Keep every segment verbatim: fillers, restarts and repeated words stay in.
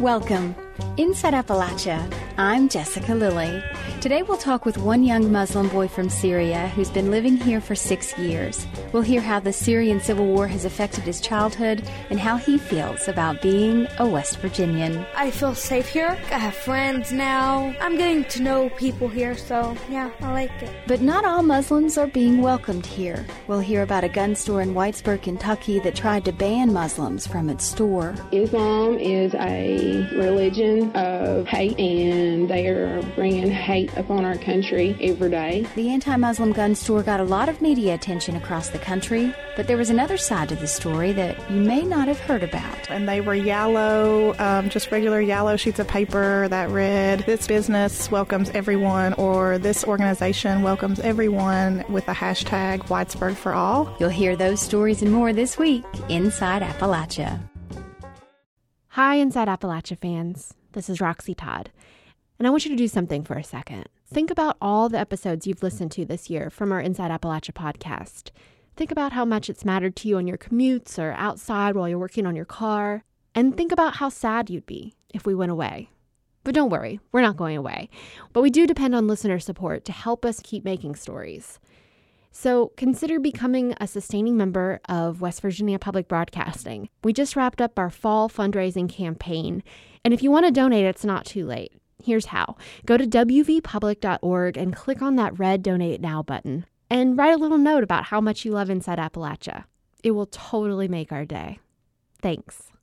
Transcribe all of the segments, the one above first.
Welcome. Inside Appalachia, I'm Jessica Lilly. Today we'll talk with one young Muslim boy from Syria who's been living here for six years. We'll hear how the Syrian civil war has affected his childhood and how he feels about being a West Virginian. I feel safe here. I have friends now. I'm getting to know people here, so yeah, I like it. But not all Muslims are being welcomed here. We'll hear about a gun store in Whitesburg, Kentucky that tried to ban Muslims from its store. Islam is a religion of hate, and they are bringing hate upon our country every day. The anti-Muslim gun store got a lot of media attention across the country, but there was another side to the story that you may not have heard about. And they were yellow, um, just regular yellow sheets of paper that read, "This business welcomes everyone," or "This organization welcomes everyone," with the hashtag Whitesburg for all. You'll hear those stories and more this week Inside Appalachia. Hi, Inside Appalachia fans. This is Roxy Todd, and I want you to do something for a second. Think about all the episodes you've listened to this year from our Inside Appalachia podcast. Think about how much it's mattered to you on your commutes or outside while you're working on your car, and think about how sad you'd be if we went away. But don't worry, we're not going away. But we do depend on listener support to help us keep making stories. So consider becoming a sustaining member of West Virginia Public Broadcasting. We just wrapped up our fall fundraising campaign, and if you want to donate, it's not too late. Here's how. Go to w v public dot org and click on that red Donate Now button, and write a little note about how much you love Inside Appalachia. It will totally make our day. Thanks.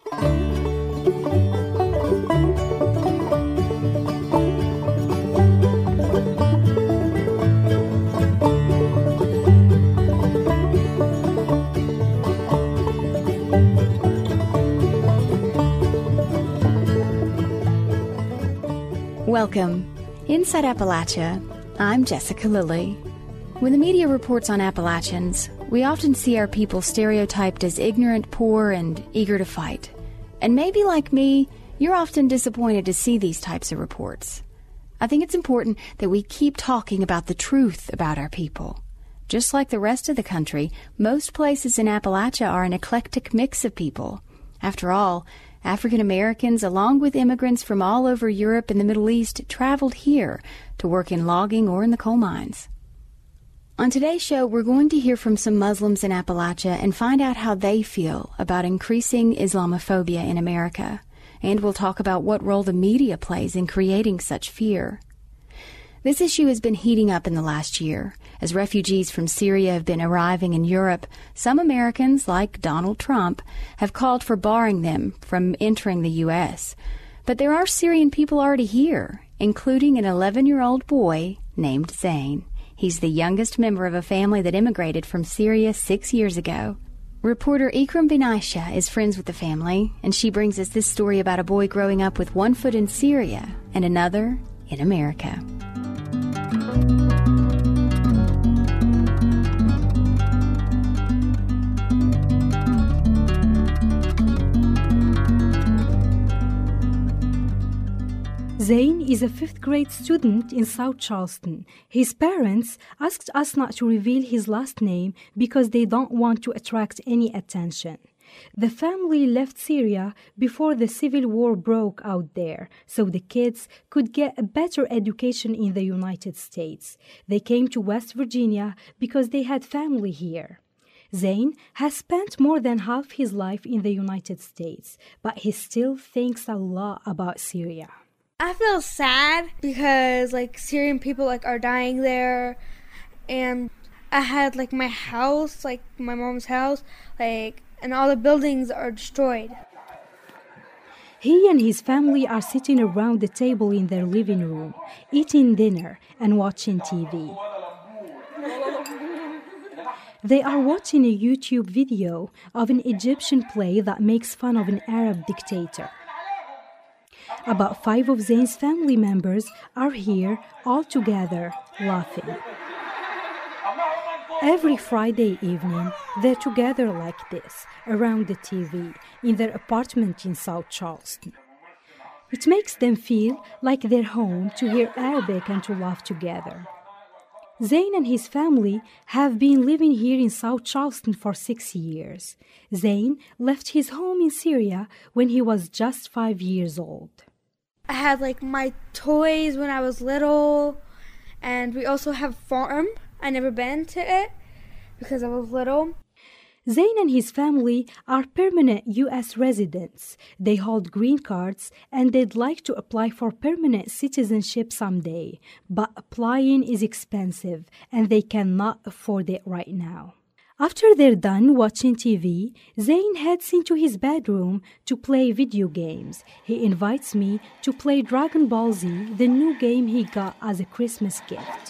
Welcome. Inside Appalachia, I'm Jessica Lilly. When the media reports on Appalachians, we often see our people stereotyped as ignorant, poor, and eager to fight. And maybe like me, you're often disappointed to see these types of reports. I think it's important that we keep talking about the truth about our people. Just like the rest of the country, most places in Appalachia are an eclectic mix of people. After all, African Americans, along with immigrants from all over Europe and the Middle East, traveled here to work in logging or in the coal mines. On today's show, we're going to hear from some Muslims in Appalachia and find out how they feel about increasing Islamophobia in America. And we'll talk about what role the media plays in creating such fear. This issue has been heating up in the last year. As refugees from Syria have been arriving in Europe, some Americans, like Donald Trump, have called for barring them from entering the U S. But there are Syrian people already here, including an eleven-year-old boy named Zain. He's the youngest member of a family that immigrated from Syria six years ago. Reporter Ikram Benaisha is friends with the family, and she brings us this story about a boy growing up with one foot in Syria and another in America. Zain is a fifth grade student in South Charleston. His parents asked us not to reveal his last name because they don't want to attract any attention. The family left Syria before the civil war broke out there, so the kids could get a better education in the United States. They came to West Virginia because they had family here. Zain has spent more than half his life in the United States, but he still thinks a lot about Syria. I feel sad because like Syrian people like are dying there, and I had like my house, like my mom's house, like and all the buildings are destroyed. He and his family are sitting around the table in their living room, eating dinner and watching T V. They are watching a YouTube video of an Egyptian play that makes fun of an Arab dictator. About five of Zain's family members are here all together, laughing. Every Friday evening, they're together like this, around the T V, in their apartment in South Charleston. It makes them feel like they're home to hear Arabic and to laugh together. Zain and his family have been living here in South Charleston for six years. Zain left his home in Syria when he was just five years old. I had like my toys when I was little, and we also have a farm. I never been to it because I was little. Zain and his family are permanent U S residents. They hold green cards and they'd like to apply for permanent citizenship someday. But applying is expensive and they cannot afford it right now. After they're done watching T V, Zain heads into his bedroom to play video games. He invites me to play Dragon Ball Z, the new game he got as a Christmas gift.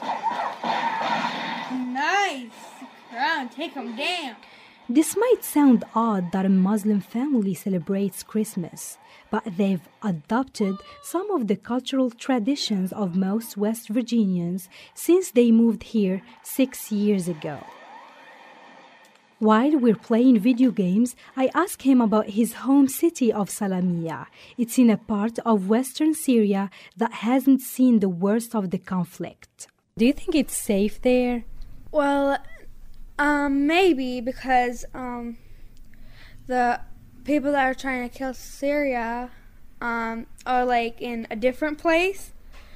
Nice! Crown, take him down. This might sound odd that a Muslim family celebrates Christmas, but they've adopted some of the cultural traditions of most West Virginians since they moved here six years ago. While we're playing video games, I ask him about his home city of Salamiyya. It's in a part of western Syria that hasn't seen the worst of the conflict. Do you think it's safe there? Well, um, maybe because um, the people that are trying to kill Syria um, are like in a different place.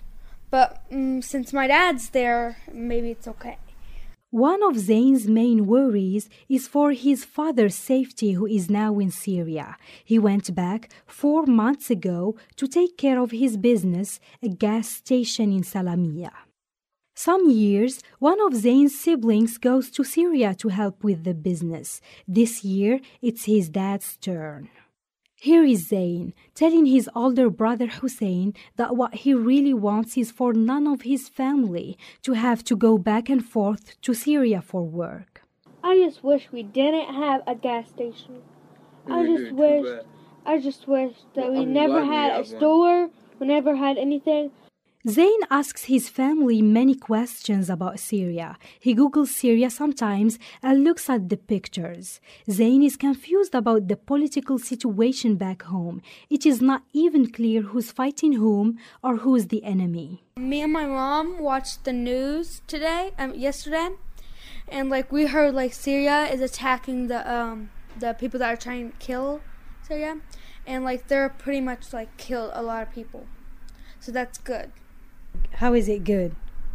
But um, since my dad's there, maybe it's okay. One of Zain's main worries is for his father's safety, who is now in Syria. He went back four months ago to take care of his business, a gas station in Salamiyya. Some years, one of Zain's siblings goes to Syria to help with the business. This year, it's his dad's turn. Here is Zain telling his older brother Hussein that what he really wants is for none of his family to have to go back and forth to Syria for work. I just wish we didn't have a gas station. I just wish, I just wish that we never had a store, we never had anything. Zain asks his family many questions about Syria. He Googles Syria sometimes and looks at the pictures. Zain is confused about the political situation back home. It is not even clear who's fighting whom or who's the enemy. Me and my mom watched the news today, um, yesterday, and like we heard like Syria is attacking the um the people that are trying to kill Syria, and like they're pretty much like killed a lot of people. So that's good. How is it good?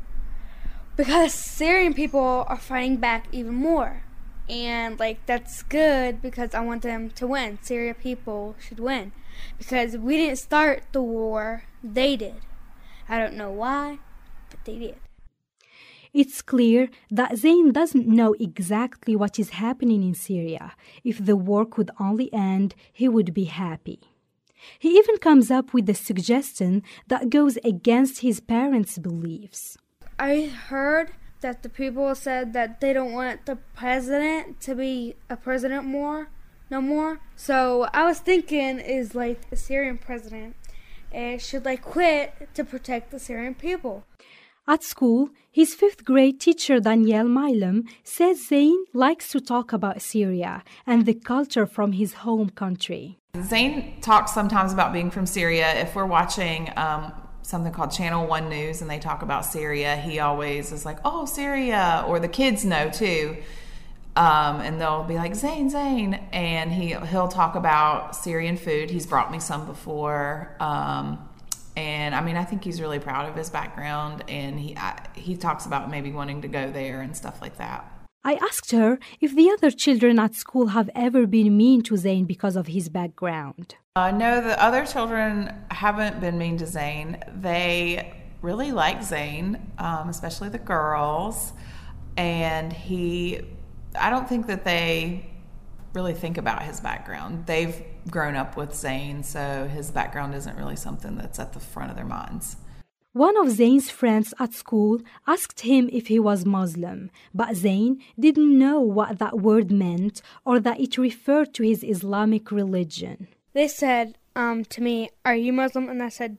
Because Syrian people are fighting back even more. And like that's good because I want them to win. Syria people should win. Because we didn't start the war, they did. I don't know why, but they did. It's clear that Zain doesn't know exactly what is happening in Syria. If the war could only end, he would be happy. He even comes up with a suggestion that goes against his parents' beliefs. I heard that the people said that they don't want the president to be a president more, no more. So I was thinking is like the Syrian president uh, should like quit to protect the Syrian people. At school, his fifth grade teacher Danielle Milam says Zain likes to talk about Syria and the culture from his home country. Zain talks sometimes about being from Syria. If we're watching um, something called Channel One News and they talk about Syria, he always is like, oh, Syria, or the kids know too. Um, and they'll be like, Zain, Zain. And he, he'll talk about Syrian food. He's brought me some before. Um, and I mean, I think he's really proud of his background. And he, I, he talks about maybe wanting to go there and stuff like that. I asked her if the other children at school have ever been mean to Zain because of his background. Uh, no, the other children haven't been mean to Zain. They really like Zain, um, especially the girls. And he, I don't think that they really think about his background. They've grown up with Zain, so his background isn't really something that's at the front of their minds. One of Zain's friends at school asked him if he was Muslim, but Zain didn't know what that word meant or that it referred to his Islamic religion. They said um, to me, are you Muslim? And I said,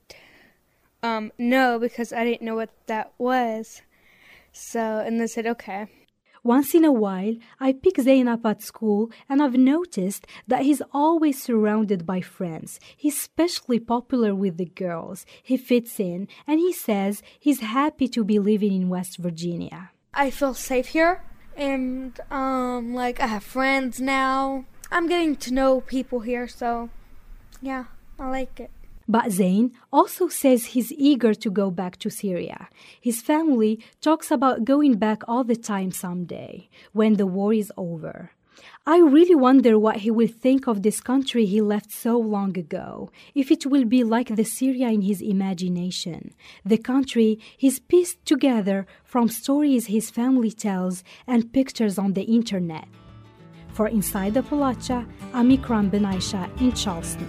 um, no, because I didn't know what that was. So, and they said, okay. Once in a while, I pick Zain up at school and I've noticed that he's always surrounded by friends. He's especially popular with the girls. He fits in and he says he's happy to be living in West Virginia. I feel safe here, and um, like I have friends now. I'm getting to know people here, so yeah, I like it. But Zain also says he's eager to go back to Syria. His family talks about going back all the time someday, when the war is over. I really wonder what he will think of this country he left so long ago, if it will be like the Syria in his imagination, the country he's pieced together from stories his family tells and pictures on the internet. For Inside Appalachia, I'm Ikram Ben Aisha in Charleston.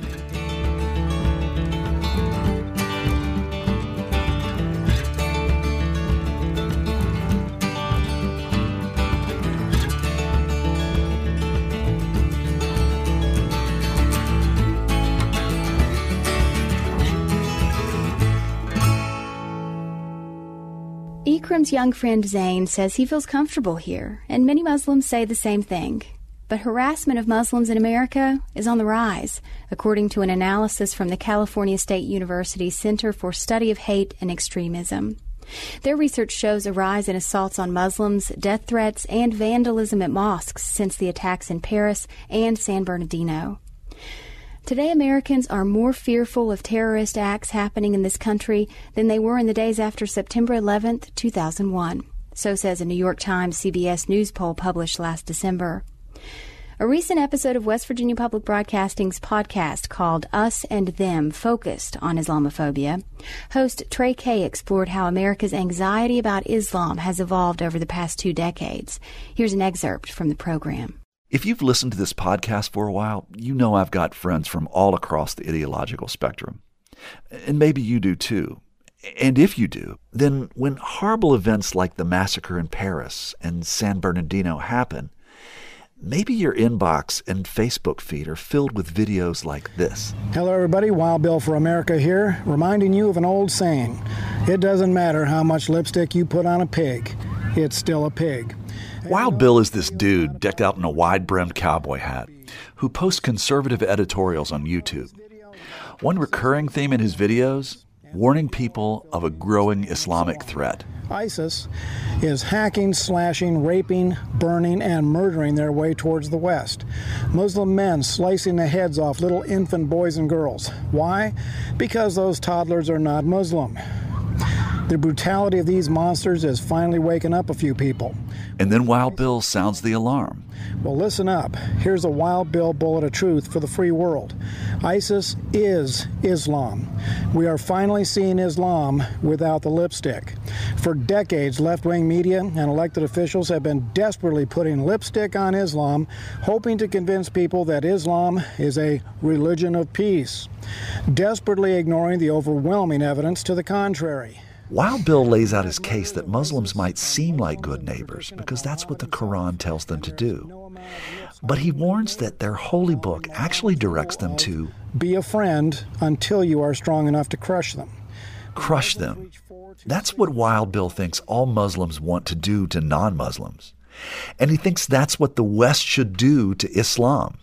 Ikram's young friend Zain says he feels comfortable here, and many Muslims say the same thing. But harassment of Muslims in America is on the rise, according to an analysis from the California State University Center for Study of Hate and Extremism. Their research shows a rise in assaults on Muslims, death threats, and vandalism at mosques since the attacks in Paris and San Bernardino. Today, Americans are more fearful of terrorist acts happening in this country than they were in the days after September eleventh, two thousand one. So says a New York Times C B S News poll published last December. A recent episode of West Virginia Public Broadcasting's podcast called Us and Them focused on Islamophobia. Host Trey Kay explored how America's anxiety about Islam has evolved over the past two decades. Here's an excerpt from the program. If you've listened to this podcast for a while, you know I've got friends from all across the ideological spectrum. And maybe you do too. And if you do, then when horrible events like the massacre in Paris and San Bernardino happen, maybe your inbox and Facebook feed are filled with videos like this. Hello everybody, Wild Bill for America here, reminding you of an old saying. It doesn't matter how much lipstick you put on a pig, it's still a pig. Wild Bill is this dude decked out in a wide-brimmed cowboy hat who posts conservative editorials on YouTube. One recurring theme in his videos, warning people of a growing Islamic threat. ISIS is hacking, slashing, raping, burning, and murdering their way towards the West. Muslim men slicing the heads off little infant boys and girls. Why? Because those toddlers are not Muslim. The brutality of these monsters is finally waking up a few people. And then Wild Bill sounds the alarm. Well, listen up. Here's a Wild Bill bullet of truth for the free world. ISIS is Islam. We are finally seeing Islam without the lipstick. For decades, left-wing media and elected officials have been desperately putting lipstick on Islam, hoping to convince people that Islam is a religion of peace, desperately ignoring the overwhelming evidence to the contrary. Wild Bill lays out his case that Muslims might seem like good neighbors because that's what the Quran tells them to do. But he warns that their holy book actually directs them to be a friend until you are strong enough to crush them. Crush them. That's what Wild Bill thinks all Muslims want to do to non-Muslims. And he thinks that's what the West should do to Islam.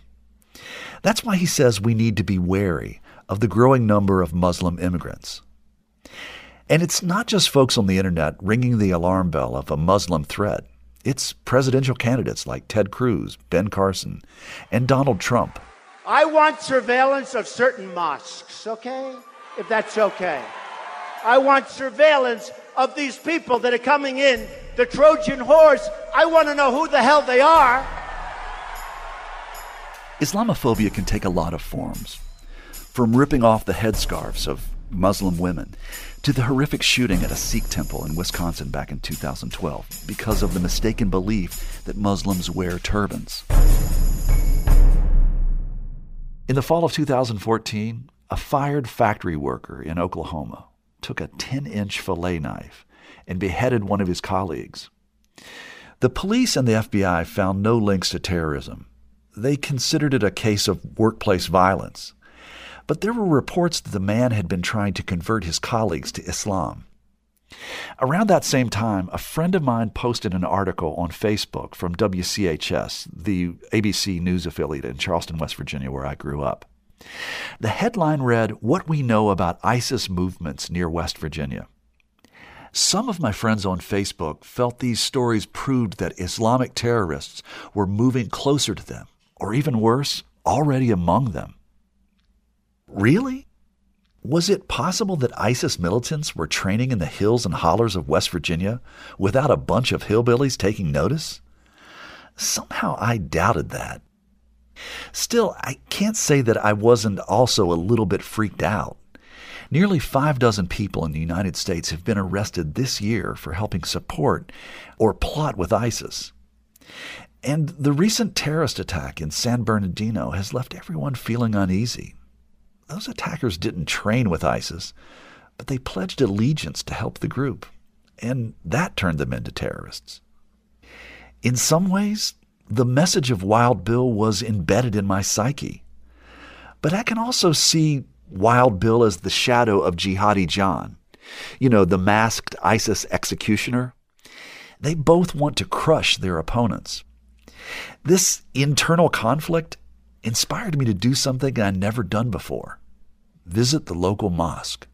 That's why he says we need to be wary of the growing number of Muslim immigrants. And it's not just folks on the internet ringing the alarm bell of a Muslim threat. It's presidential candidates like Ted Cruz, Ben Carson, and Donald Trump. I want surveillance of certain mosques, okay? If that's okay. I want surveillance of these people that are coming in, the Trojan horse. I want to know who the hell they are. Islamophobia can take a lot of forms. From ripping off the headscarves of Muslim women to the horrific shooting at a Sikh temple in Wisconsin back in two thousand twelve because of the mistaken belief that Muslims wear turbans. In the fall of two thousand fourteen, a fired factory worker in Oklahoma took a ten-inch fillet knife and beheaded one of his colleagues. The police and the F B I found no links to terrorism. They considered it a case of workplace violence. But there were reports that the man had been trying to convert his colleagues to Islam. Around that same time, a friend of mine posted an article on Facebook from W C H S, the A B C News affiliate in Charleston, West Virginia, where I grew up. The headline read, "What We Know About ISIS Movements Near West Virginia." Some of my friends on Facebook felt these stories proved that Islamic terrorists were moving closer to them, or even worse, already among them. Really? Was it possible that ISIS militants were training in the hills and hollers of West Virginia without a bunch of hillbillies taking notice? Somehow I doubted that. Still, I can't say that I wasn't also a little bit freaked out. Nearly five dozen people in the United States have been arrested this year for helping support or plot with ISIS. And the recent terrorist attack in San Bernardino has left everyone feeling uneasy. Those attackers didn't train with ISIS, but they pledged allegiance to help the group, and that turned them into terrorists. In some ways, the message of Wild Bill was embedded in my psyche. But I can also see Wild Bill as the shadow of Jihadi John, you know, the masked ISIS executioner. They both want to crush their opponents. This internal conflict inspired me to do something I'd never done before: visit the local mosque.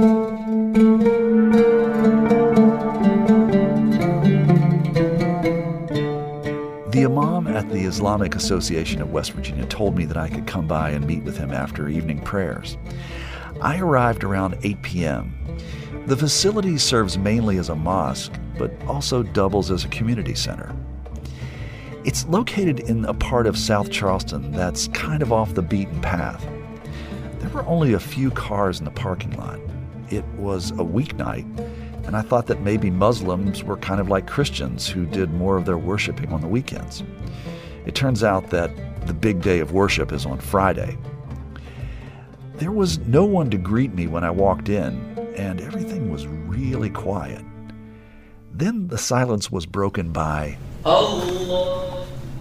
The imam at the Islamic Association of West Virginia told me that I could come by and meet with him after evening prayers. I arrived around eight p.m. The facility serves mainly as a mosque, but also doubles as a community center. It's located in a part of South Charleston that's kind of off the beaten path. There were only a few cars in the parking lot. It was a weeknight, and I thought that maybe Muslims were kind of like Christians who did more of their worshiping on the weekends. It turns out that the big day of worship is on Friday. There was no one to greet me when I walked in, and everything was really quiet. Then the silence was broken by Allah.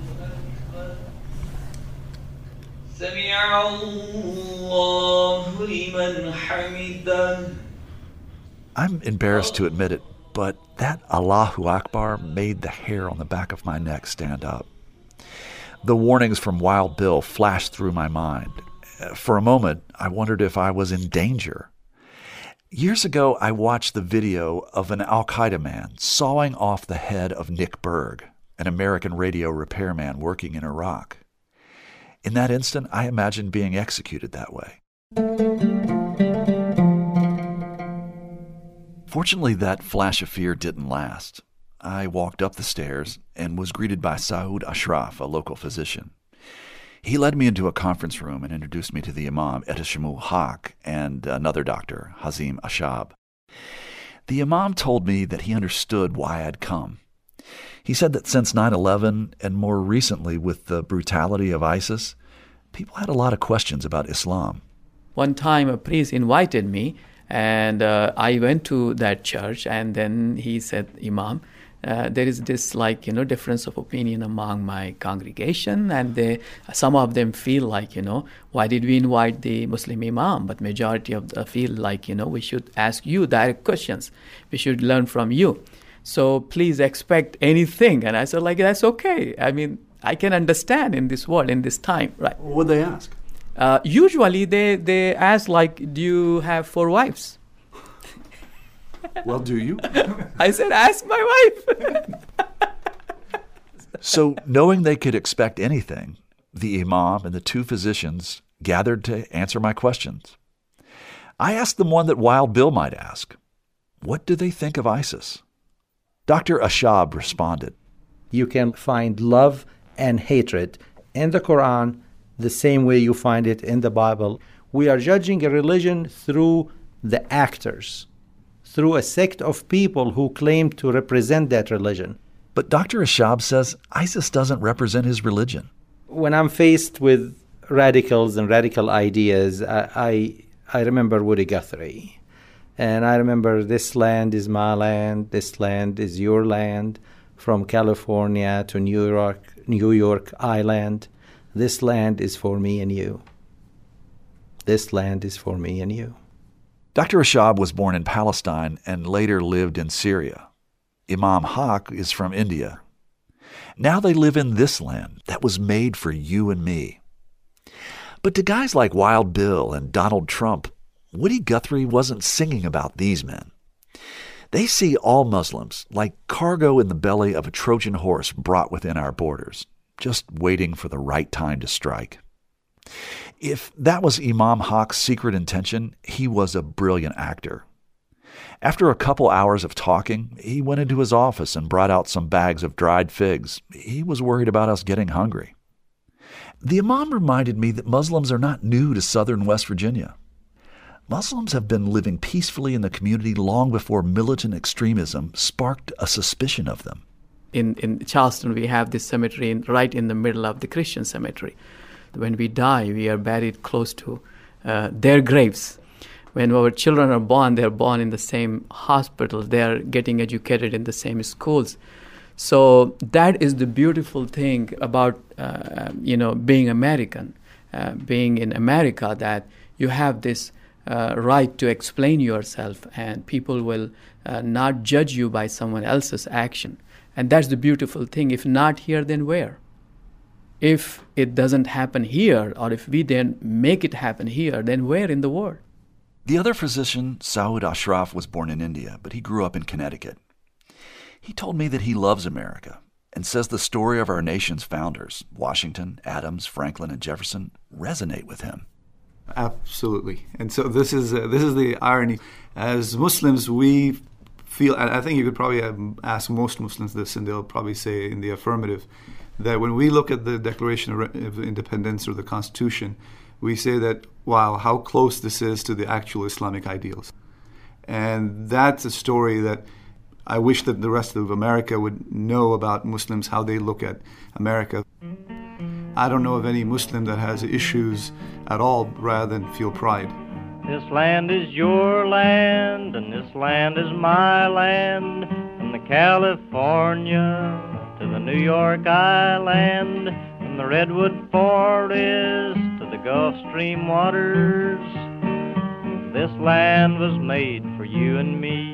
I'm embarrassed to admit it, but that Allahu Akbar made the hair on the back of my neck stand up. The warnings from Wild Bill flashed through my mind. For a moment, I wondered if I was in danger. Years ago, I watched the video of an Al-Qaeda man sawing off the head of Nick Berg, an American radio repairman working in Iraq. In that instant, I imagined being executed that way. Fortunately, that flash of fear didn't last. I walked up the stairs and was greeted by Saud Ashraf, a local physician. He led me into a conference room and introduced me to the Imam, Etishmu Haq, and another doctor, Hazim Ashab. The Imam told me that he understood why I'd come. He said that since nine eleven, and more recently with the brutality of ISIS, people had a lot of questions about Islam. One time a priest invited me, and uh, I went to that church, and then he said, Imam, uh, there is this like, you know, difference of opinion among my congregation, and they, some of them feel like, you know, why did we invite the Muslim Imam? But majority of them feel like, you know, we should ask you direct questions. We should learn from you. So please expect anything. And I said, like, that's okay. I mean, I can understand in this world, in this time, right? What would they ask? Uh, usually they, they ask, like, do you have four wives? Well, do you? I said, ask my wife. So, knowing they could expect anything, the Imam and the two physicians gathered to answer my questions. I asked them one that Wild Bill might ask. What do they think of ISIS? Doctor Ashab responded, You can find love and hatred in the Quran the same way you find it in the Bible. We are judging a religion through the actors, through a sect of people who claim to represent that religion. But Doctor Ashab says ISIS doesn't represent his religion. When I'm faced with radicals and radical ideas, I, I, I remember Woody Guthrie. And I remember, this land is my land, this land is your land, from California to New York, New York Island. This land is for me and you. This land is for me and you. Doctor Ashab was born in Palestine and later lived in Syria. Imam Haq is from India. Now they live in this land that was made for you and me. But to guys like Wild Bill and Donald Trump, Woody Guthrie wasn't singing about these men. They see all Muslims like cargo in the belly of a Trojan horse brought within our borders, just waiting for the right time to strike. If that was Imam Haq's secret intention, he was a brilliant actor. After a couple hours of talking, he went into his office and brought out some bags of dried figs. He was worried about us getting hungry. The Imam reminded me that Muslims are not new to southern West Virginia. Muslims have been living peacefully in the community long before militant extremism sparked a suspicion of them. In, in Charleston, we have this cemetery in, right in the middle of the Christian cemetery. When we die, we are buried close to uh, their graves. When our children are born, they're born in the same hospitals. They're getting educated in the same schools. So that is the beautiful thing about, uh, you know, being American, uh, being in America, that you have this uh, right to explain yourself, and people will uh, not judge you by someone else's action. And that's the beautiful thing. If not here, then where? If it doesn't happen here, or if we then make it happen here, then where in the world? The other physician, Saud Ashraf, was born in India, but he grew up in Connecticut. He told me that he loves America and says the story of our nation's founders, Washington, Adams, Franklin, and Jefferson, resonate with him. Absolutely. And so this is uh, this is the irony. As Muslims, we feel, and I think you could probably ask most Muslims this, and they'll probably say in the affirmative, that when we look at the Declaration of Independence or the Constitution, we say that, wow, how close this is to the actual Islamic ideals. And that's a story that I wish that the rest of America would know about Muslims, how they look at America. I don't know of any Muslim that has issues at all rather than feel pride. This land is your land, and this land is my land, from the California to the New York Island, from the Redwood Forest to the Gulf Stream waters. This land was made for you and me.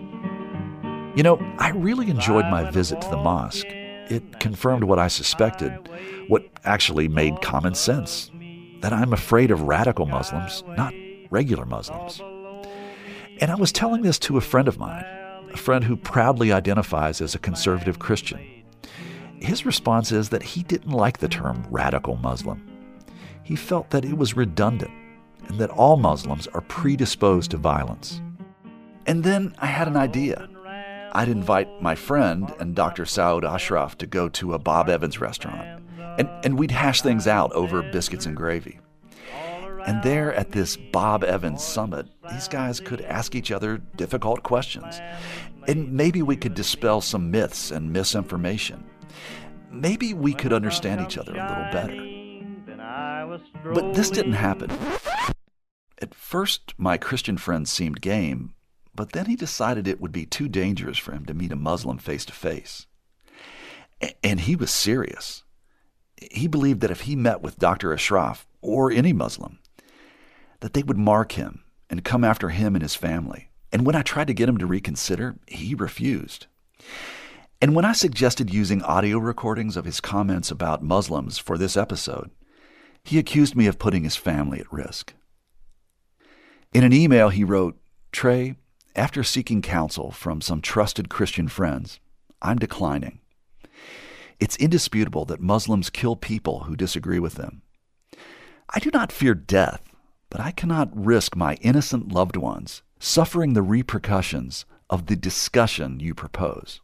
You know, I really enjoyed my visit to the mosque. It confirmed what I suspected, what actually made common sense, that I'm afraid of radical Muslims, not regular Muslims. And I was telling this to a friend of mine, a friend who proudly identifies as a conservative Christian. His response is that he didn't like the term radical Muslim. He felt that it was redundant and that all Muslims are predisposed to violence. And then I had an idea. I'd invite my friend and Doctor Saud Ashraf to go to a Bob Evans restaurant, and, and we'd hash things out over biscuits and gravy. And there at this Bob Evans summit, these guys could ask each other difficult questions. And maybe we could dispel some myths and misinformation. Maybe we could understand each other a little better. But this didn't happen. At first, my Christian friend seemed game, but then he decided it would be too dangerous for him to meet a Muslim face to face. And he was serious. He believed that if he met with Doctor Ashraf, or any Muslim, that they would mark him and come after him and his family. And when I tried to get him to reconsider, he refused. And when I suggested using audio recordings of his comments about Muslims for this episode, he accused me of putting his family at risk. In an email he wrote, "Trey, after seeking counsel from some trusted Christian friends, I'm declining. It's indisputable that Muslims kill people who disagree with them. I do not fear death, but I cannot risk my innocent loved ones suffering the repercussions of the discussion you propose.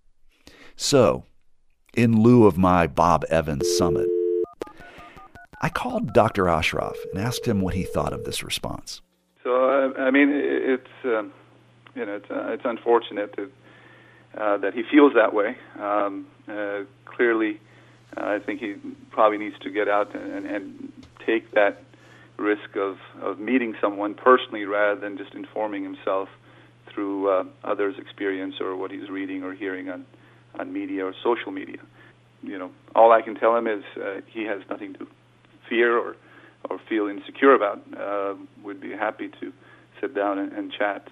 So, in lieu of my Bob Evans summit, I called Doctor Ashraf and asked him what he thought of this response." So, uh, I mean, it's um, you know, it's uh, it's unfortunate that uh, that he feels that way. Um, uh, clearly, uh, I think he probably needs to get out and, and take that risk of, of meeting someone personally rather than just informing himself through uh, others' experience or what he's reading or hearing on, on media or social media. You know, all I can tell him is uh, he has nothing to fear or or feel insecure about. Uh, would be happy to sit down and, and chat.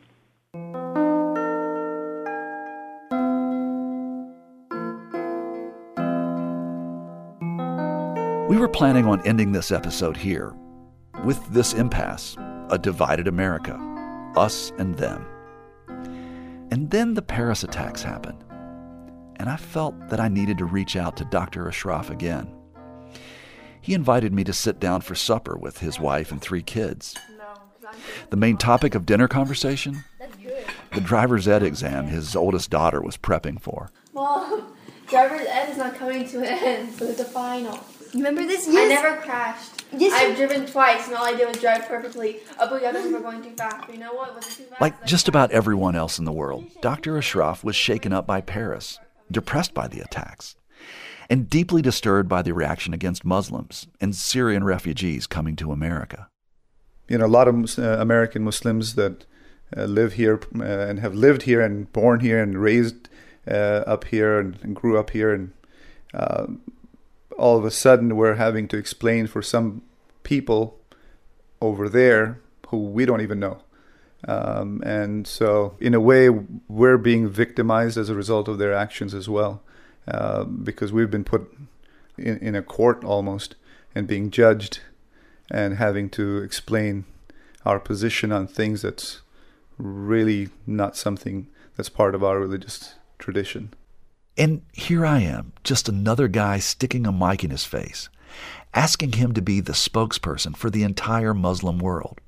We were planning on ending this episode here, with this impasse, a divided America, us and them. And then the Paris attacks happened, and I felt that I needed to reach out to Doctor Ashraf again. He invited me to sit down for supper with his wife and three kids. The main topic of dinner conversation? The driver's ed exam his oldest daughter was prepping for. Mom, driver's ed is not coming to an end, so it's a final. Remember this? Yes. I never crashed. Yes. I've driven twice, and all I did was drive perfectly. Oh, but the others were going too fast. But you know what? Was it too fast? Like just about everyone else in the world, Doctor Ashraf was shaken up by Paris, depressed by the attacks, and deeply disturbed by the reaction against Muslims and Syrian refugees coming to America. You know, a lot of uh, American Muslims that uh, live here uh, and have lived here and born here and raised uh, up here and, and grew up here, and uh, all of a sudden we're having to explain for some people over there who we don't even know. Um, and so in a way we're being victimized as a result of their actions as well, uh, because we've been put in, in a court almost and being judged and having to explain our position on things that's really not something that's part of our religious tradition. And here I am, just another guy sticking a mic in his face, asking him to be the spokesperson for the entire Muslim world.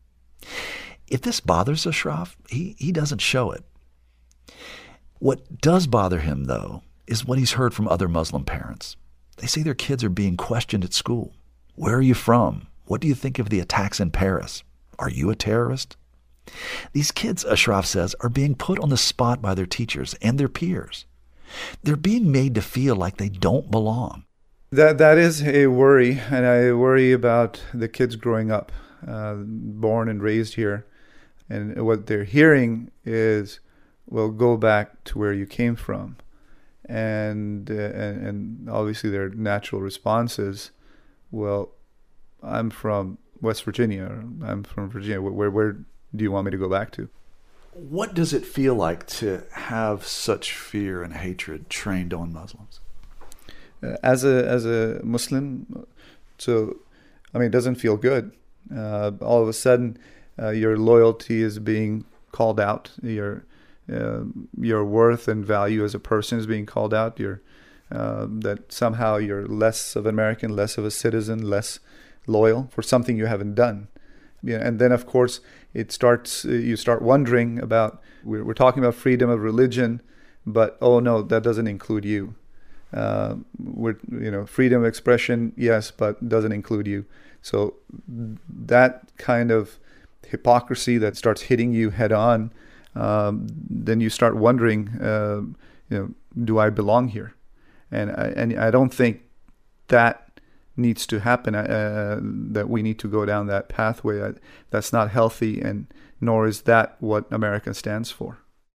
If this bothers Ashraf, he, he doesn't show it. What does bother him, though, is what he's heard from other Muslim parents. They say their kids are being questioned at school. Where are you from? What do you think of the attacks in Paris? Are you a terrorist? These kids, Ashraf says, are being put on the spot by their teachers and their peers. They're being made to feel like they don't belong. That that is a worry, and I worry about the kids growing up, uh, born and raised here, and what they're hearing is, well, go back to where you came from, and uh, and, and obviously their natural response is, well, I'm from West Virginia, or I'm from Virginia. Where where do you want me to go back to? What does it feel like to have such fear and hatred trained on Muslims? Uh, as a as a Muslim, so I mean, it doesn't feel good. Uh, all of a sudden, uh, your loyalty is being called out. Your uh, your worth and value as a person is being called out. Your uh, that somehow you're less of an American, less of a citizen, less loyal for something you haven't done. Yeah, and then of course it starts. You start wondering about. We're, we're talking about freedom of religion, but oh no, that doesn't include you. Uh, we're you know freedom of expression, yes, but doesn't include you. So that kind of hypocrisy that starts hitting you head on, um, then you start wondering, uh, you know, do I belong here? And I, and I don't think that needs to happen, uh, that we need to go down that pathway. Uh, that's not healthy, and nor is that what America stands for.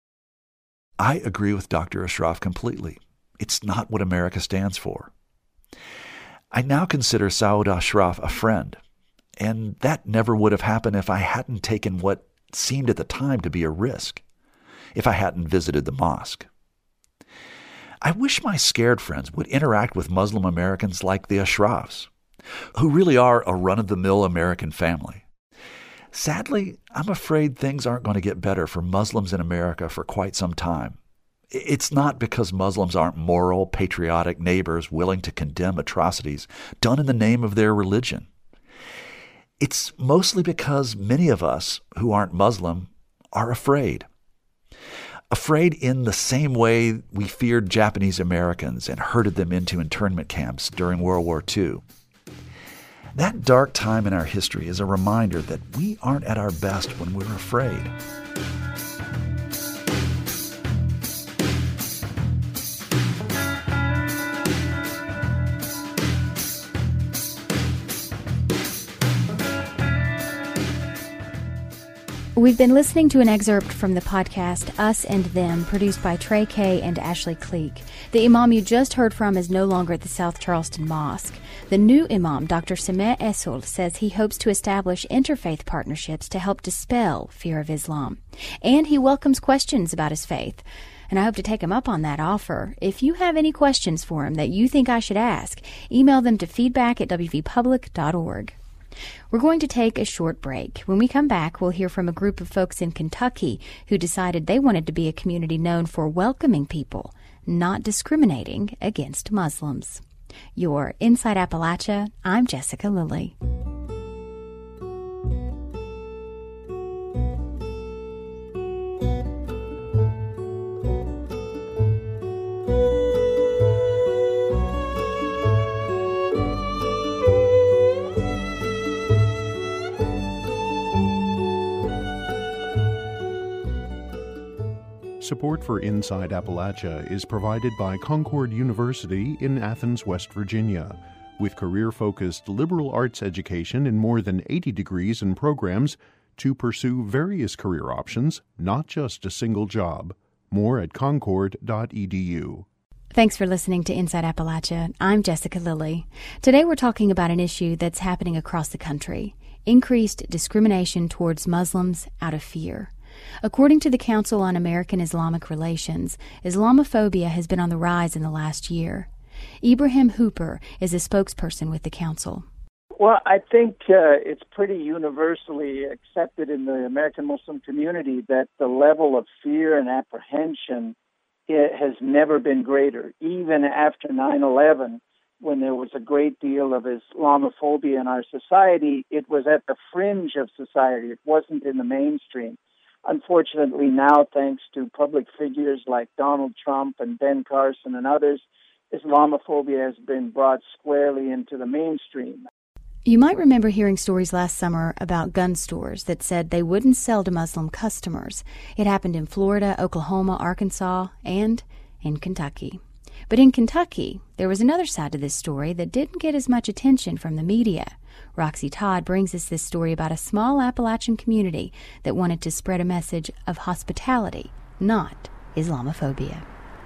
I agree with Doctor Ashraf completely. It's not what America stands for. I now consider Saud Ashraf a friend, and that never would have happened if I hadn't taken what seemed at the time to be a risk, if I hadn't visited the mosque. I wish my scared friends would interact with Muslim Americans like the Ashrafs, who really are a run-of-the-mill American family. Sadly, I'm afraid things aren't going to get better for Muslims in America for quite some time. It's not because Muslims aren't moral, patriotic neighbors willing to condemn atrocities done in the name of their religion. It's mostly because many of us who aren't Muslim are afraid. Afraid in the same way we feared Japanese Americans and herded them into internment camps during World War Two. That dark time in our history is a reminder that we aren't at our best when we're afraid. We've been listening to an excerpt from the podcast Us and Them, produced by Trey Kay and Ashley Cleek. The imam you just heard from is no longer at the South Charleston Mosque. The new imam, Doctor Sameh Esul, says he hopes to establish interfaith partnerships to help dispel fear of Islam. And he welcomes questions about his faith. And I hope to take him up on that offer. If you have any questions for him that you think I should ask, email them to feedback at w v public dot org. We're going to take a short break. When we come back, we'll hear from a group of folks in Kentucky who decided they wanted to be a community known for welcoming people, not discriminating against Muslims. You're Inside Appalachia. I'm Jessica Lilly. Support for Inside Appalachia is provided by Concord University in Athens, West Virginia. With career-focused liberal arts education in more than eighty degrees and programs to pursue various career options, not just a single job. More at concord dot e d u. Thanks for listening to Inside Appalachia. I'm Jessica Lilly. Today we're talking about an issue that's happening across the country: increased discrimination towards Muslims out of fear. According to the Council on American Islamic Relations, Islamophobia has been on the rise in the last year. Ibrahim Hooper is a spokesperson with the Council. Well, I think uh, it's pretty universally accepted in the American Muslim community that the level of fear and apprehension it has never been greater. Even after nine eleven, when there was a great deal of Islamophobia in our society, it was at the fringe of society. It wasn't in the mainstream. Unfortunately, now, thanks to public figures like Donald Trump and Ben Carson and others, Islamophobia has been brought squarely into the mainstream. You might remember hearing stories last summer about gun stores that said they wouldn't sell to Muslim customers. It happened in Florida, Oklahoma, Arkansas, and in Kentucky. But in Kentucky, there was another side to this story that didn't get as much attention from the media. Roxy Todd brings us this story about a small Appalachian community that wanted to spread a message of hospitality, not Islamophobia.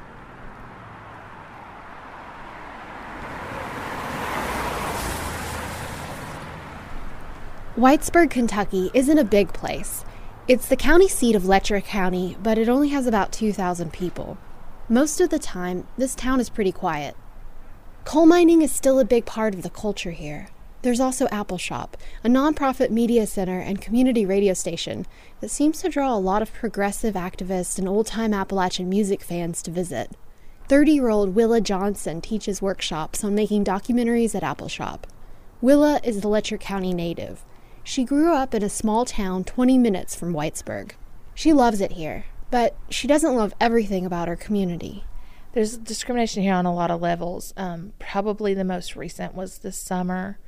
Whitesburg, Kentucky isn't a big place. It's the county seat of Letcher County, but it only has about two thousand people. Most of the time, this town is pretty quiet. Coal mining is still a big part of the culture here. There's also Apple Shop, a nonprofit media center and community radio station that seems to draw a lot of progressive activists and old-time Appalachian music fans to visit. thirty-year-old Willa Johnson teaches workshops on making documentaries at Apple Shop. Willa is the Letcher County native. She grew up in a small town twenty minutes from Whitesburg. She loves it here, but she doesn't love everything about her community. There's discrimination here on a lot of levels. Um, probably the most recent was this summer.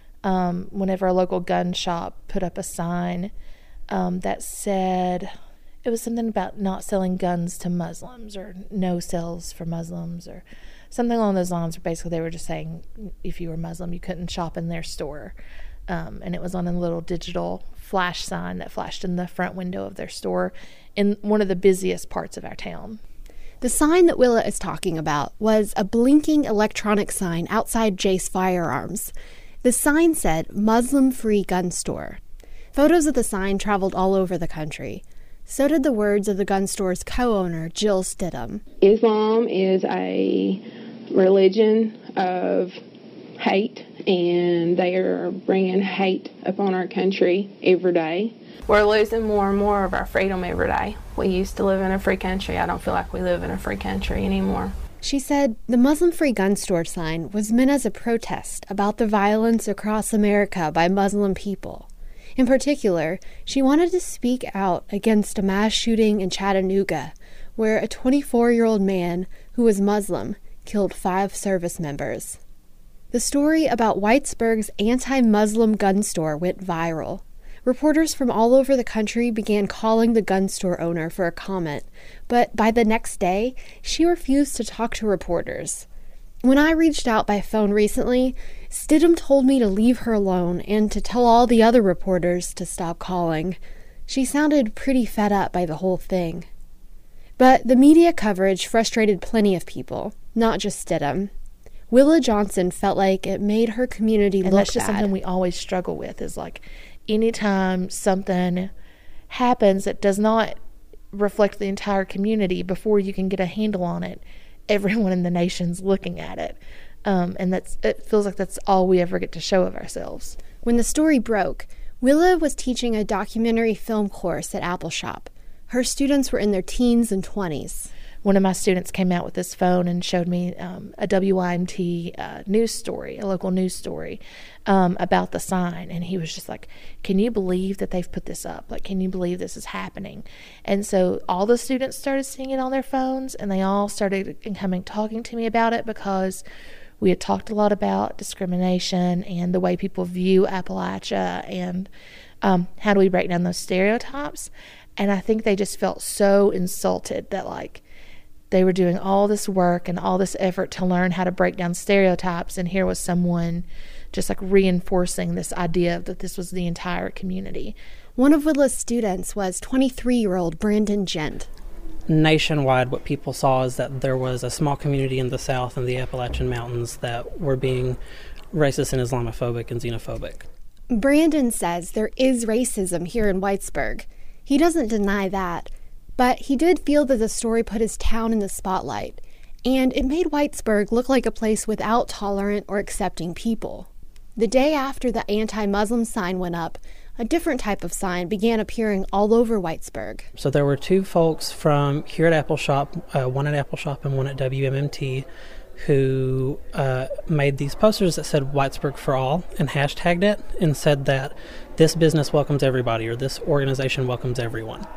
Um, whenever a local gun shop put up a sign um, that said, it was something about not selling guns to Muslims or no sales for Muslims or something along those lines. Basically, they were just saying if you were Muslim, you couldn't shop in their store. Um, and it was on a little digital flash sign that flashed in the front window of their store in one of the busiest parts of our town. The sign that Willa is talking about was a blinking electronic sign outside Jace Firearms. The sign said, Muslim-free gun store. Photos of the sign traveled all over the country. So did the words of the gun store's co-owner, Jill Stidham. Islam is a religion of hate, and they are bringing hate upon our country every day. We're losing more and more of our freedom every day. We used to live in a free country. I don't feel like we live in a free country anymore. She said the Muslim-free gun store sign was meant as a protest about the violence across America by Muslim people. In particular, she wanted to speak out against a mass shooting in Chattanooga, where a twenty-four-year-old man who was Muslim killed five service members. The story about Whitesburg's anti-Muslim gun store went viral. Reporters from all over the country began calling the gun store owner for a comment, but by the next day, she refused to talk to reporters. When I reached out by phone recently, Stidham told me to leave her alone and to tell all the other reporters to stop calling. She sounded pretty fed up by the whole thing. But the media coverage frustrated plenty of people, not just Stidham. Willa Johnson felt like it made her community and look that's just bad. Something we always struggle with is like anytime something happens that does not reflect the entire community, before you can get a handle on it, everyone in the nation's looking at it. Um, and that's it feels like that's all we ever get to show of ourselves. When the story broke, Willa was teaching a documentary film course at Appalshop. Her students were in their teens and twenties. One of my students came out with this phone and showed me um, a W Y M T uh, news story, a local news story um, about the sign. And he was just like, can you believe that they've put this up? Like, can you believe this is happening? And so all the students started seeing it on their phones, and they all started coming talking to me about it because we had talked a lot about discrimination and the way people view Appalachia and um, how do we break down those stereotypes. And I think they just felt so insulted that, like, they were doing all this work and all this effort to learn how to break down stereotypes, and here was someone just like reinforcing this idea that this was the entire community. One of Willa's students was twenty-three-year-old Brandon Gent. Nationwide, what people saw is that there was a small community in the South in the Appalachian Mountains that were being racist and Islamophobic and xenophobic. Brandon says there is racism here in Whitesburg. He doesn't deny that. But he did feel that the story put his town in the spotlight, and it made Whitesburg look like a place without tolerant or accepting people. The day after the anti-Muslim sign went up, a different type of sign began appearing all over Whitesburg. So there were two folks from here at Appalshop, uh, one at Appalshop and one at W M M T, who uh, made these posters that said Whitesburg for All and hashtagged it and said that this business welcomes everybody, or this organization welcomes everyone,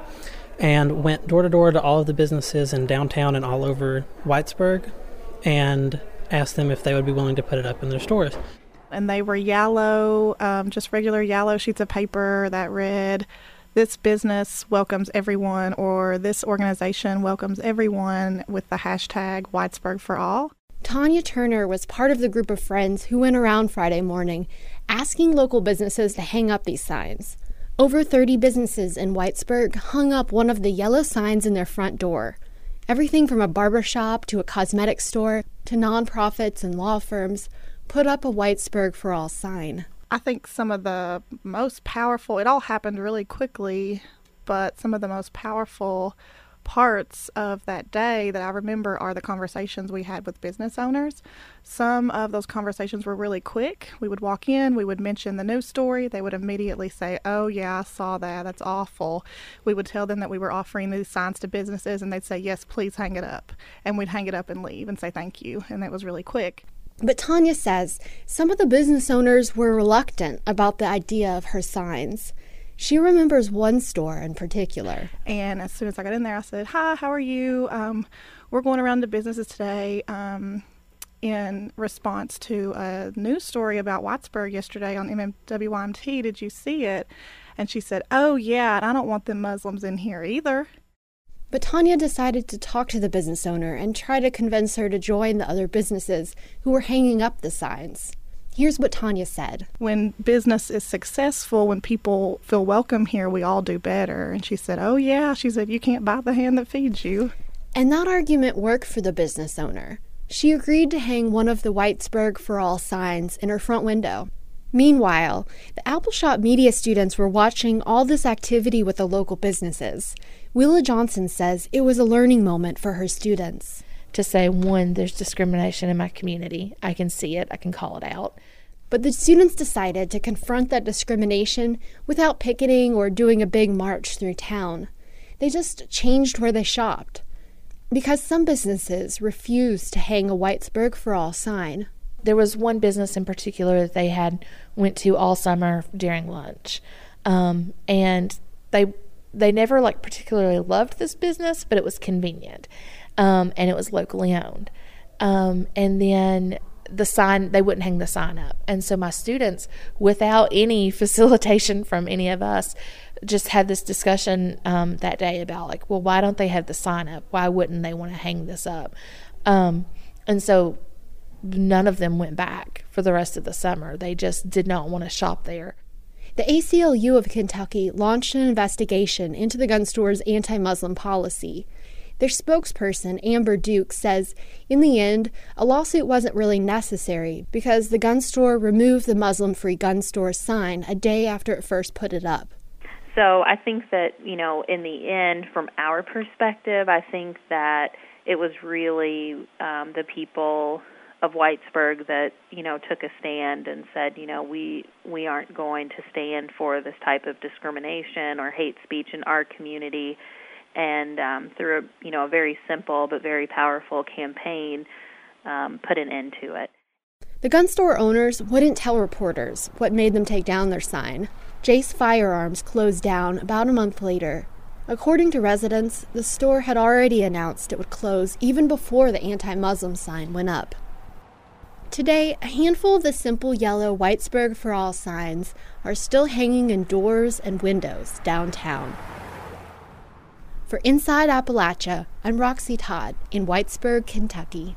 and went door to door to all of the businesses in downtown and all over Whitesburg and asked them if they would be willing to put it up in their stores. And they were yellow, um, just regular yellow sheets of paper that read, "This business welcomes everyone," or "This organization welcomes everyone," with the hashtag Whitesburg for All. Tanya Turner was part of the group of friends who went around Friday morning asking local businesses to hang up these signs. Over thirty businesses in Whitesburg hung up one of the yellow signs in their front door. Everything from a barber shop to a cosmetic store to nonprofits and law firms put up a Whitesburg for All sign. I think some of the most powerful, it all happened really quickly, but some of the most powerful parts of that day that I remember are the conversations we had with business owners. Some of those conversations were really quick. We would walk in, we would mention the news story. They would immediately say, "Oh yeah, I saw that. That's awful." We would tell them that we were offering these signs to businesses, and they'd say, "Yes, please hang it up." And we'd hang it up and leave and say thank you. And that was really quick. But Tanya says some of the business owners were reluctant about the idea of her signs. She remembers one store in particular. And as soon as I got in there, I said, "Hi, how are you? Um, we're going around to businesses today um, in response to a news story about Whitesburg yesterday on M M W Y M T. Did you see it?" And she said, "Oh, yeah, and I don't want them Muslims in here either." But Tanya decided to talk to the business owner and try to convince her to join the other businesses who were hanging up the signs. Here's what Tanya said. "When business is successful, when people feel welcome here, we all do better." And she said, "Oh, yeah." She said, "You can't bite the hand that feeds you." And that argument worked for the business owner. She agreed to hang one of the Whitesburg for All signs in her front window. Meanwhile, the Appalshop media students were watching all this activity with the local businesses. Willa Johnson says it was a learning moment for her students. To say, one, there's discrimination in my community. I can see it. I can call it out. But the students decided to confront that discrimination without picketing or doing a big march through town. They just changed where they shopped. Because some businesses refused to hang a Whitesburg for All sign. There was one business in particular that they had went to all summer during lunch. Um, and they they never like particularly loved this business, but it was convenient. Um, and it was locally owned. Um, and then the sign, they wouldn't hang the sign up. And so my students, without any facilitation from any of us, just had this discussion um, that day about like, well, why don't they have the sign up? Why wouldn't they want to hang this up? Um, and so none of them went back for the rest of the summer. They just did not want to shop there. The A C L U of Kentucky launched an investigation into the gun store's anti-Muslim policy. Their spokesperson, Amber Duke, says, in the end, a lawsuit wasn't really necessary because the gun store removed the Muslim-free gun store sign a day after it first put it up. So I think that, you know, in the end, from our perspective, I think that it was really um, the people of Whitesburg that, you know, took a stand and said, you know, we we aren't going to stand for this type of discrimination or hate speech in our community. And um, through a, you know, a very simple but very powerful campaign, um, put an end to it. The gun store owners wouldn't tell reporters what made them take down their sign. Jace Firearms closed down about a month later. According to residents, the store had already announced it would close even before the anti-Muslim sign went up. Today, a handful of the simple yellow Whitesburg for All signs are still hanging in doors and windows downtown. For Inside Appalachia, I'm Roxy Todd in Whitesburg, Kentucky.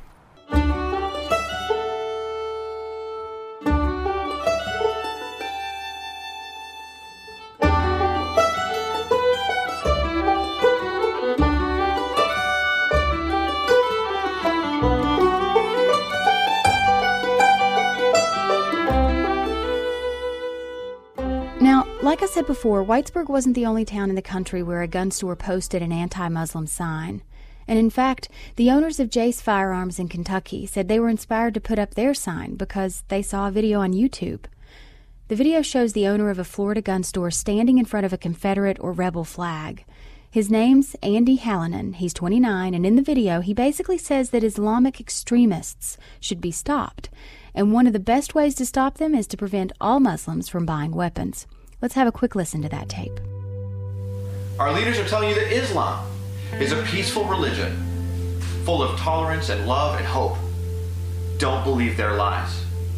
Like I said before, Whitesburg wasn't the only town in the country where a gun store posted an anti-Muslim sign. And in fact, the owners of Jace Firearms in Kentucky said they were inspired to put up their sign because they saw a video on YouTube. The video shows the owner of a Florida gun store standing in front of a Confederate or rebel flag. His name's Andy Hallinan. He's twenty-nine, and in the video, he basically says that Islamic extremists should be stopped. And one of the best ways to stop them is to prevent all Muslims from buying weapons. Let's have a quick listen to that tape. Our leaders are telling you that Islam is a peaceful religion, full of tolerance and love and hope. Don't believe their lies.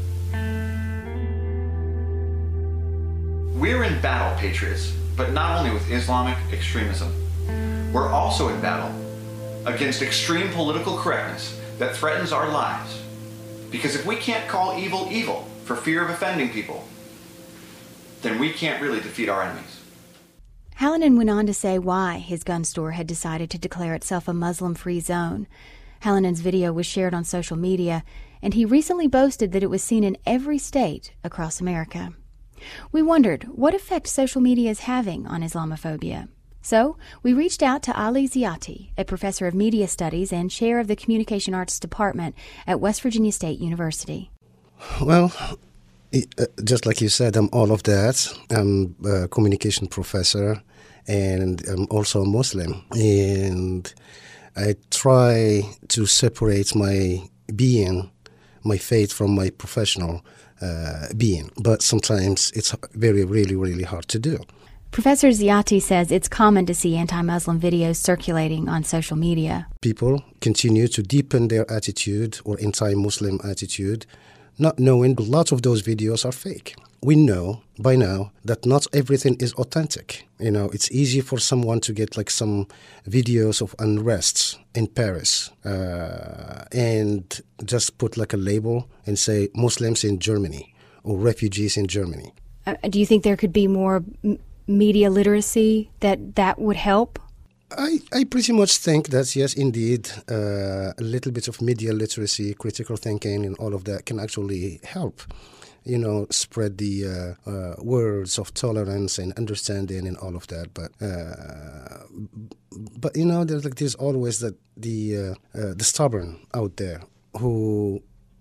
We're in battle, patriots, but not only with Islamic extremism. We're also in battle against extreme political correctness that threatens our lives. Because if we can't call evil evil for fear of offending people, then we can't really defeat our enemies. Hallinan went on to say why his gun store had decided to declare itself a Muslim-free zone. Hallinan's video was shared on social media, and he recently boasted that it was seen in every state across America. We wondered what effect social media is having on Islamophobia. So we reached out to Ali Ziati, a professor of media studies and chair of the Communication Arts Department at West Virginia State University. Well, just like you said, I'm all of that. I'm a communication professor, and I'm also a Muslim. And I try to separate my being, my faith, from my professional uh, being. But sometimes it's very, really, really hard to do. Professor Ziati says it's common to see anti-Muslim videos circulating on social media. People continue to deepen their attitude or anti-Muslim attitude, not knowing a lot of those videos are fake. We know by now that not everything is authentic. You know, it's easy for someone to get like some videos of unrest in Paris uh, and just put like a label and say Muslims in Germany or refugees in Germany. Uh, do you think there could be more m- media literacy that that would help? I, I pretty much think that, yes, indeed, uh, a little bit of media literacy, critical thinking, and all of that can actually help, you know, spread the uh, uh, words of tolerance and understanding and all of that. But, uh, but you know, there's like there's always that the uh, uh, the stubborn out there who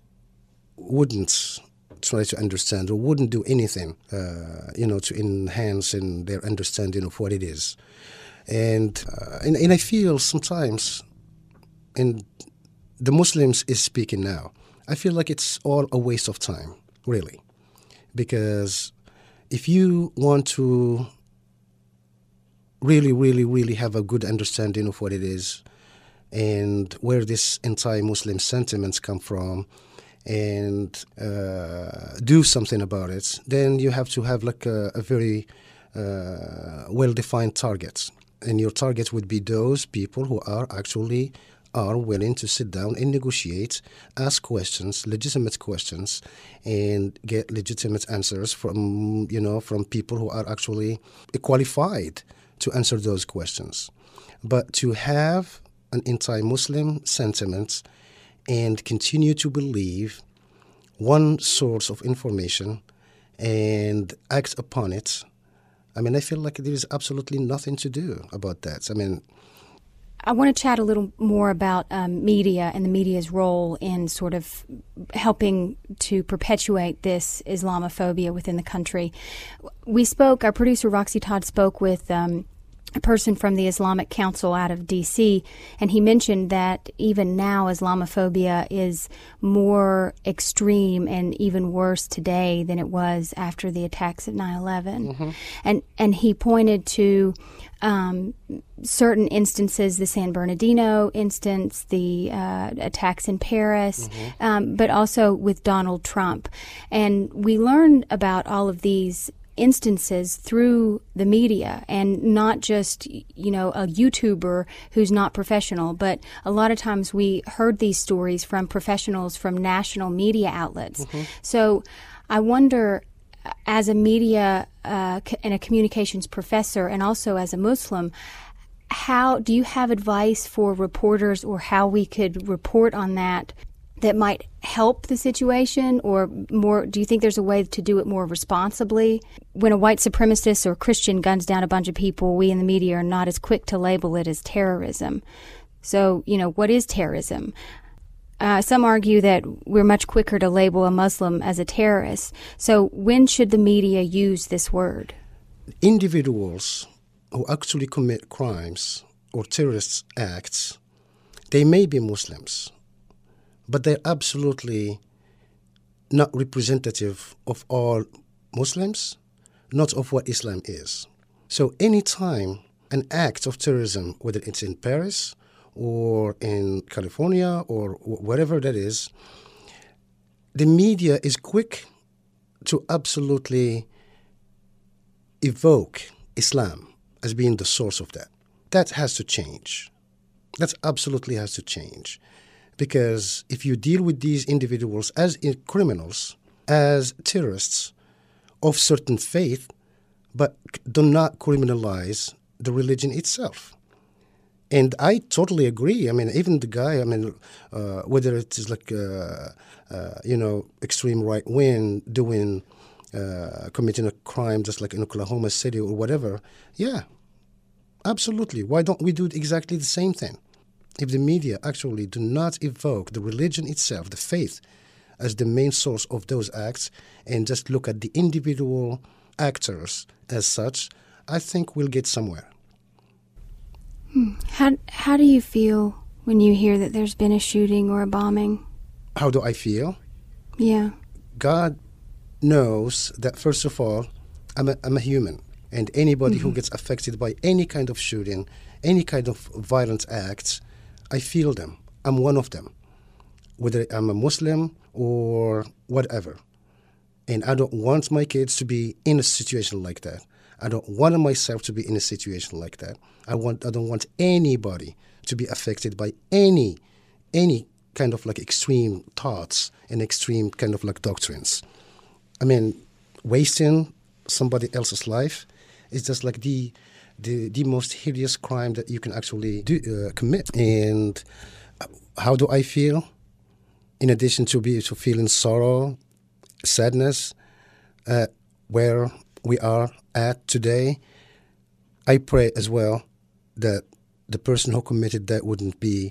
wouldn't try to understand or wouldn't do anything, uh, you know, to enhance in their understanding of what it is. And, uh, and and I feel sometimes, and the Muslims is speaking now, I feel like it's all a waste of time, really. Because if you want to really, really, really have a good understanding of what it is and where this anti-Muslim sentiments come from and uh, do something about it, then you have to have like a, a very uh, well-defined target. And your target would be those people who are actually are willing to sit down and negotiate, ask questions, legitimate questions, and get legitimate answers from, you know, from people who are actually qualified to answer those questions. But to have an anti-Muslim sentiment and continue to believe one source of information and act upon it, I mean, I feel like there is absolutely nothing to do about that. I mean, I want to chat a little more about um, media and the media's role in sort of helping to perpetuate this Islamophobia within the country. We spoke, our producer Roxy Todd spoke with um, a person from the Islamic Council out of D C, and he mentioned that even now Islamophobia is more extreme and even worse today than it was after the attacks of nine eleven. Mm-hmm. And, and he pointed to Um, certain instances, the San Bernardino instance, the uh, attacks in Paris, mm-hmm. um, but also with Donald Trump. And we learned about all of these instances through the media, and not just, you know, a YouTuber who's not professional, but a lot of times we heard these stories from professionals from national media outlets. Mm-hmm. So I wonder, as a media uh, and a communications professor, and also as a Muslim, how do you have advice for reporters, or how we could report on that that might help the situation, or more? Do you think there's a way to do it more responsibly? When a white supremacist or Christian guns down a bunch of people, we in the media are not as quick to label it as terrorism. So, you know, what is terrorism? Uh, some argue that we're much quicker to label a Muslim as a terrorist. So when should the media use this word? Individuals who actually commit crimes or terrorist acts, they may be Muslims, but they're absolutely not representative of all Muslims, not of what Islam is. So anytime an act of terrorism, whether it's in Paris or in California or wherever that is, the media is quick to absolutely evoke Islam as being the source of that. That has to change. That absolutely has to change. Because if you deal with these individuals as criminals, as terrorists of certain faith, but do not criminalize the religion itself. And I totally agree. I mean, even the guy, I mean, uh, whether it is like, uh, uh, you know, extreme right wing doing, uh, committing a crime just like in Oklahoma City or whatever, yeah, absolutely. Why don't we do exactly the same thing? If the media actually do not evoke the religion itself, the faith, as the main source of those acts, and just look at the individual actors as such, I think we'll get somewhere. How how do you feel when you hear that there's been a shooting or a bombing? How do I feel? Yeah. God knows that, first of all, I'm a, I'm a human. And anybody mm-hmm. who gets affected by any kind of shooting, any kind of violent acts, I feel them. I'm one of them, whether I'm a Muslim or whatever. And I don't want my kids to be in a situation like that. I don't want myself to be in a situation like that. I want. I don't want anybody to be affected by any, any kind of like extreme thoughts and extreme kind of like doctrines. I mean, wasting somebody else's life is just like the, the, the most hideous crime that you can actually do, uh, commit. And how do I feel? In addition to be to feeling sorrow, sadness, uh, where we are at today, I pray as well that the person who committed that wouldn't be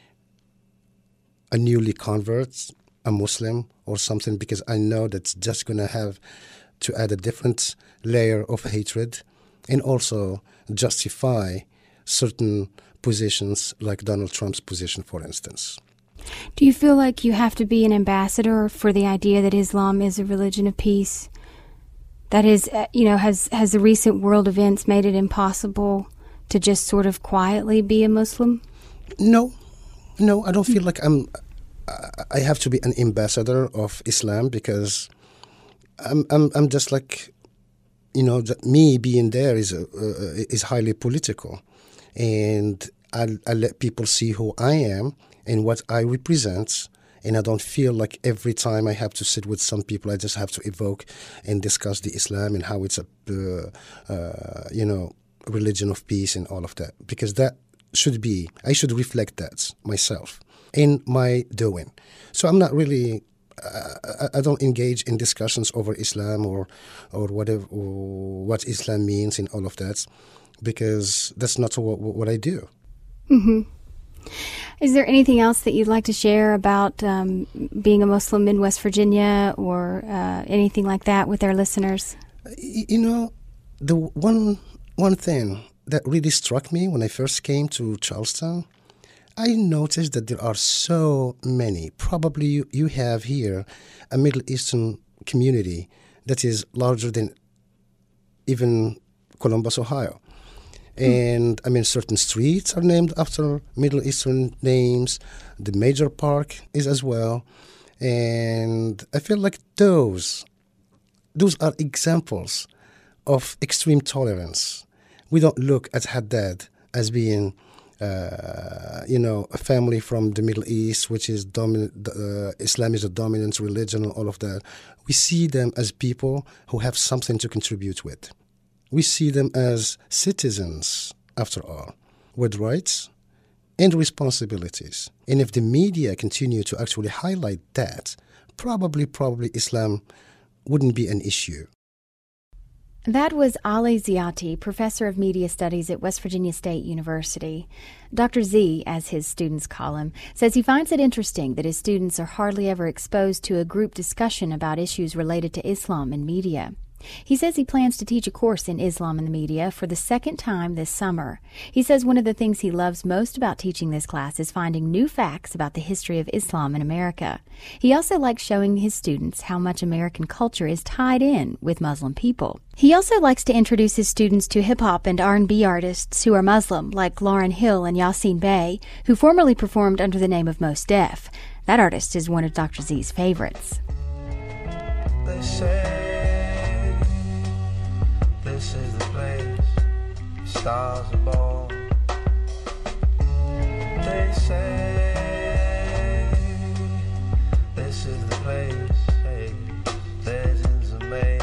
a newly convert, a Muslim or something, because I know that's just going to have to add a different layer of hatred and also justify certain positions like Donald Trump's position, for instance. Do you feel like you have to be an ambassador for the idea that Islam is a religion of peace? That is, you know, has, has the recent world events made it impossible to just sort of quietly be a Muslim? No, no, I don't feel like I'm. I have to be an ambassador of Islam because I'm. I'm. I'm just like, you know, me being there is a, uh, is highly political, and I, I let people see who I am and what I represent. And I don't feel like every time I have to sit with some people, I just have to evoke and discuss the Islam and how it's a, uh, uh, you know, religion of peace and all of that. Because that should be, I should reflect that myself in my doing. So I'm not really, uh, I don't engage in discussions over Islam or, or whatever, or what Islam means and all of that, because that's not what, what I do. Mm-hmm. Is there anything else that you'd like to share about um, being a Muslim in West Virginia or uh, anything like that with our listeners? You know, the one one thing that really struck me when I first came to Charleston, I noticed that there are so many. Probably you, you have here a Middle Eastern community that is larger than even Columbus, Ohio. And, I mean, certain streets are named after Middle Eastern names. The major park is as well. And I feel like those, those are examples of extreme tolerance. We don't look at Haddad as being, uh, you know, a family from the Middle East, which is dominant, uh, Islam is a dominant religion and all of that. We see them as people who have something to contribute with. We see them as citizens, after all, with rights and responsibilities. And if the media continue to actually highlight that, probably, probably Islam wouldn't be an issue. That was Ali Ziati, professor of media studies at West Virginia State University. Doctor Z, as his students call him, says he finds it interesting that his students are hardly ever exposed to a group discussion about issues related to Islam in media. He says he plans to teach a course in Islam in the media for the second time this summer. He says one of the things he loves most about teaching this class is finding new facts about the history of Islam in America. He also likes showing his students how much American culture is tied in with Muslim people. He also likes to introduce his students to hip-hop and R and B artists who are Muslim, like Lauryn Hill and Yasin Bey, who formerly performed under the name of Mos Def. That artist is one of Doctor Z's favorites. They say this is the place stars are born. They say this is the place, hey, legends are made.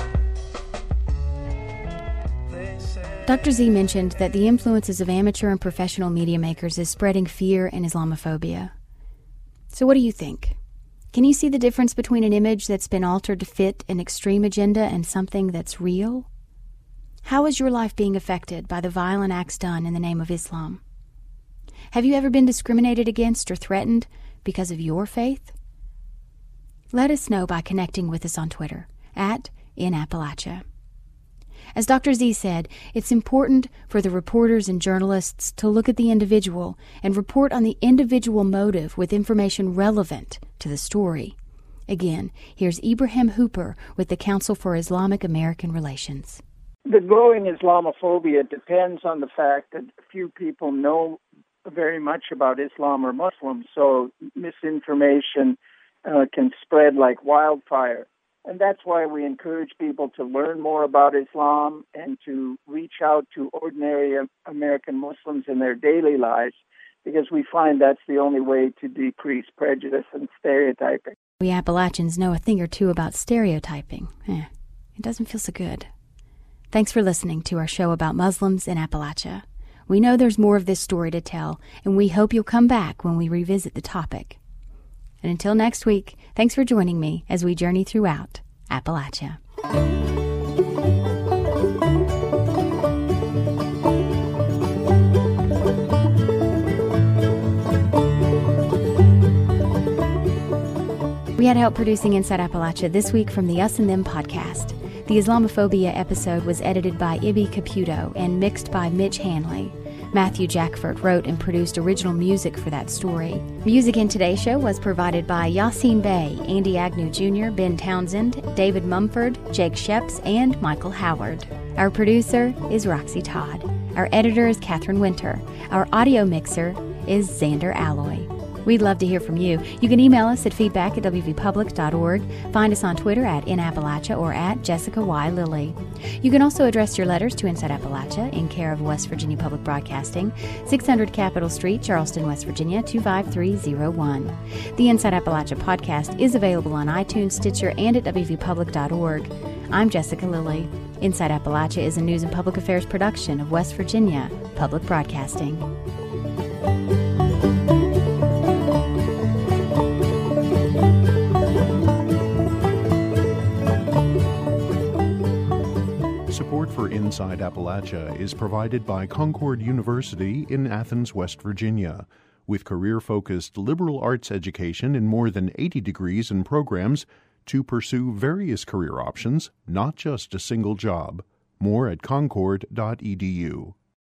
Doctor Z mentioned that the influences of amateur and professional media makers is spreading fear and Islamophobia. So what do you think? Can you see the difference between an image that's been altered to fit an extreme agenda and something that's real? How is your life being affected by the violent acts done in the name of Islam? Have you ever been discriminated against or threatened because of your faith? Let us know by connecting with us on Twitter, at In Appalachia. As Doctor Z said, it's important for the reporters and journalists to look at the individual and report on the individual motive with information relevant to the story. Again, here's Ibrahim Hooper with the Council for Islamic American Relations. The growing Islamophobia depends on the fact that few people know very much about Islam or Muslims, so misinformation uh, can spread like wildfire. And that's why we encourage people to learn more about Islam and to reach out to ordinary American Muslims in their daily lives, because we find that's the only way to decrease prejudice and stereotyping. We Appalachians know a thing or two about stereotyping. Eh, it doesn't feel so good. Thanks for listening to our show about Muslims in Appalachia. We know there's more of this story to tell, and we hope you'll come back when we revisit the topic. And until next week, thanks for joining me as we journey throughout Appalachia. We had help producing Inside Appalachia this week from the Us and Them podcast. The Islamophobia episode was edited by Ibby Caputo and mixed by Mitch Hanley. Matthew Jackford wrote and produced original music for that story. Music in today's show was provided by Yasin Bey, Andy Agnew Junior, Ben Townsend, David Mumford, Jake Sheps, and Michael Howard. Our producer is Roxy Todd. Our editor is Catherine Winter. Our audio mixer is Xander Alloy. We'd love to hear from you. You can email us at feedback at w v public dot org. Find us on Twitter at In Appalachia or at Jessica Y. Lilly. You can also address your letters to Inside Appalachia in care of West Virginia Public Broadcasting, six hundred Capitol Street, Charleston, West Virginia, two five three zero one. The Inside Appalachia podcast is available on iTunes, Stitcher, and at w v public dot org. I'm Jessica Lilly. Inside Appalachia is a news and public affairs production of West Virginia Public Broadcasting. Support for Inside Appalachia is provided by Concord University in Athens, West Virginia, with career-focused liberal arts education in more than eighty degrees and programs to pursue various career options, not just a single job. More at concord dot e d u.